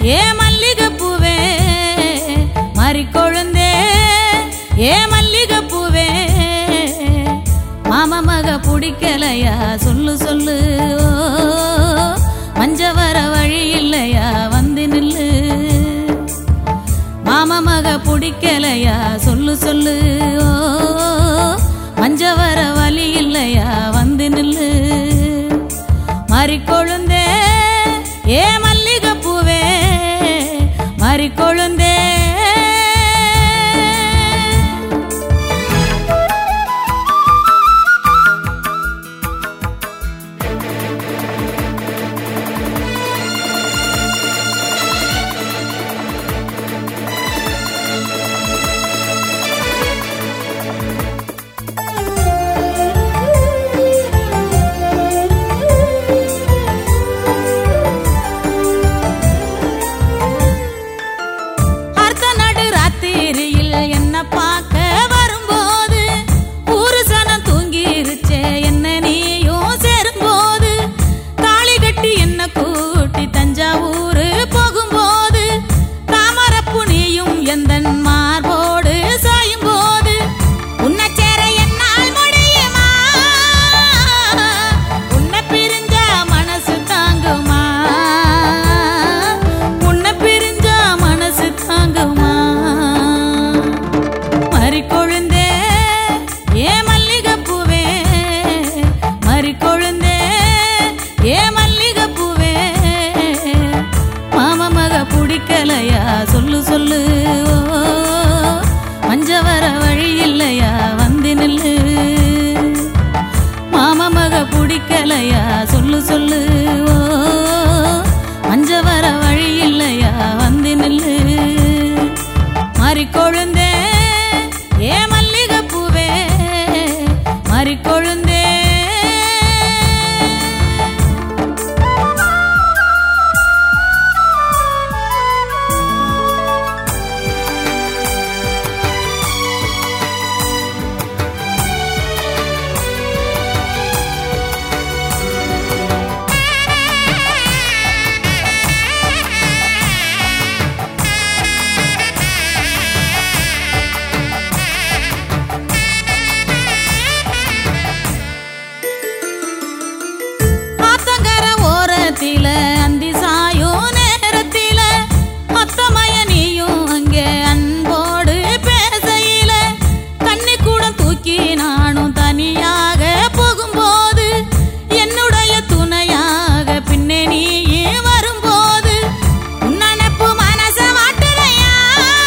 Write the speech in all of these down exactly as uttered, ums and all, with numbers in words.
ஏ மல்லிகைப்பூவே மறிக்கொழுந்தே ஏ மல்லிகைப்பூவே மாமா மக பிடிக்கலையா சொல்லு சொல்லு மஞ்ச வர வழி இல்லையா வந்து நில்லு மாமா மக பிடிக்கலையா சொல்லு சொல்லு மஞ்ச வர வழி இல்லையா வந்து நில்லு மறிக்கொழுந்தே ஏ மல்லிகைப்பூவே மறிக்கொழுந்தே என்ன பார்க்க வரும்போது ஊரு சனம் தூங்கிருச்சே என்ன நீயும் சேரும்போது தாலி கட்டி என்ன கூட்டி தஞ்சாவூரு போகும்போது தாமரப்பு நீயும் எந்தன் மார்போடு சாயும் போது உன்னை சேர என்னால் முடியுமா உன்னை பிரிஞ்ச மனசு தாங்குமா உன்னை பிரிஞ்ச மனசு தாங்குமா மறிக்கொழுந்தே ஏ மல்லிகைப்பூவே மறிக்கொழுந்தே ஏ மல்லிகைப்பூவே மாமா மக பிடிக்கலையா சொல்லு சொல்லு மஞ்ச வர வழி இல்லையா வந்து நில்லு மாமா மக பிடிக்கலையா சொல்லு சொல்லு மஞ்ச வர வழி இல்லையா வந்து நில்லு மறிக்கொழுந்தே ஏ மல்லிகைப்பூவே மறிக்கொழுந்தே அந்தி சாயும் நேரத்தில அத்தமய நீயும் அங்கே அன்போடு பேசையில தண்ணி கூட தூக்கி நானும் தனியாக போகும்போது என்னுடைய துணையாக பின்னே நீ வரும்போது உன்னப்பு மனச மாட்டுதையா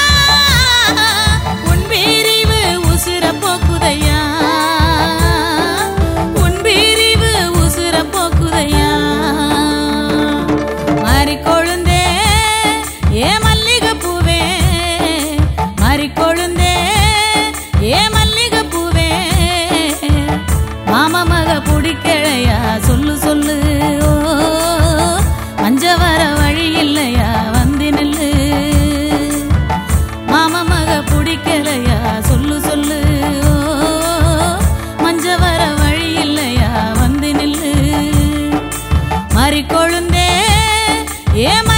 உன் பிரிவு உசுர போக்குதையா உன் பிரிவு உசுர போக்குதையா மறிக்கொழுந்தே ஏ மல்லிகைப்பூவே மறிக்கொழுந்தே ஏ மல்லிகைப்பூவே மாமா மக பிடிக்கலையா சொல்லு சொல்லு மஞ்ச வர வழி இல்லையா வந்து நில்லு மாமா மக பிடிக்கலையா சொல்லு சொல்லு மஞ்ச வர வழி இல்லையா வந்து நில்லு மறிக்கொழுந்தே ஏ